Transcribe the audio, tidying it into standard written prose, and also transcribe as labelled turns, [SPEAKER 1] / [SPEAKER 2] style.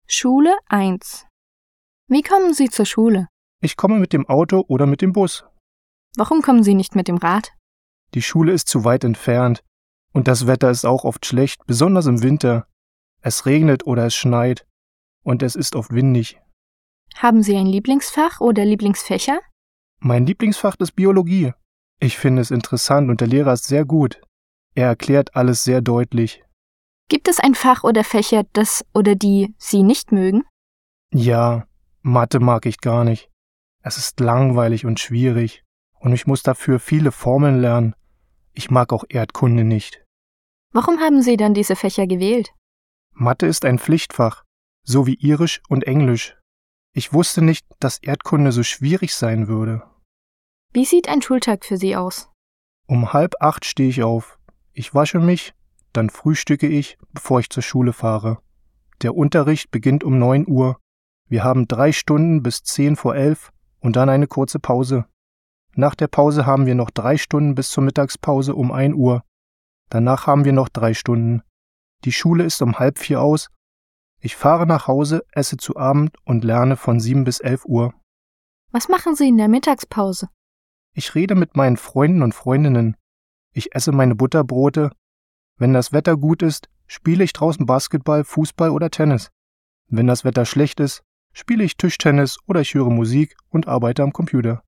[SPEAKER 1] Schule 1. Wie kommen Sie zur Schule?
[SPEAKER 2] Ich komme mit dem Auto oder mit dem Bus.
[SPEAKER 1] Warum kommen Sie nicht mit dem Rad?
[SPEAKER 2] Die Schule ist zu weit entfernt. Und das Wetter ist auch oft schlecht, besonders im Winter. Es regnet oder es schneit. Und es ist oft windig.
[SPEAKER 1] Haben Sie ein Lieblingsfach oder Lieblingsfächer?
[SPEAKER 2] Mein Lieblingsfach ist Biologie. Ich finde es interessant und der Lehrer ist sehr gut. Er erklärt alles sehr deutlich.
[SPEAKER 1] Gibt es ein Fach oder Fächer, das oder die Sie nicht mögen?
[SPEAKER 2] Ja, Mathe mag ich gar nicht. Es ist langweilig und schwierig. Und ich muss dafür viele Formeln lernen. Ich mag auch Erdkunde nicht.
[SPEAKER 1] Warum haben Sie dann diese Fächer gewählt?
[SPEAKER 2] Mathe ist ein Pflichtfach, so wie Irisch und Englisch. Ich wusste nicht, dass Erdkunde so schwierig sein würde.
[SPEAKER 1] Wie sieht ein Schultag für Sie aus?
[SPEAKER 2] Um 7:30 stehe ich auf. Ich wasche mich, dann frühstücke ich, bevor ich zur Schule fahre. Der Unterricht beginnt um 9 Uhr. Wir haben 3 Stunden bis 10:10 und dann eine kurze Pause. Nach der Pause haben wir noch 3 Stunden bis zur Mittagspause um 1 Uhr. Danach haben wir noch 3 Stunden. Die Schule ist um 3:30 aus. Ich fahre nach Hause, esse zu Abend und lerne von 7 bis 11 Uhr.
[SPEAKER 1] Was machen Sie in der Mittagspause?
[SPEAKER 2] Ich rede mit meinen Freunden und Freundinnen. Ich esse meine Butterbrote. Wenn das Wetter gut ist, spiele ich draußen Basketball, Fußball oder Tennis. Wenn das Wetter schlecht ist, spiele ich Tischtennis oder ich höre Musik und arbeite am Computer.